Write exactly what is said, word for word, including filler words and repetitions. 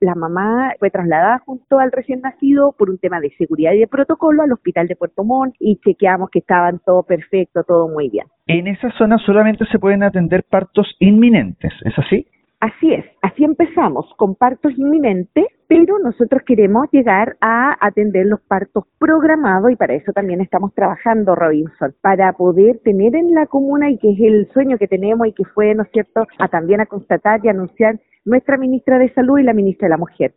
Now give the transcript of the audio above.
La mamá fue trasladada junto al recién nacido por un tema de seguridad y de protocolo al hospital de Puerto Montt y chequeamos que estaban todo perfecto, todo muy bien. En esa zona solamente se pueden atender partos inminentes, ¿es así? Así es, así empezamos con partos inminentes, pero nosotros queremos llegar a atender los partos programados y para eso también estamos trabajando, Robinson, para poder tener en la comuna, y que es el sueño que tenemos y que fue, ¿no es cierto?, a también a constatar y anunciar nuestra ministra de Salud y la ministra de la Mujer,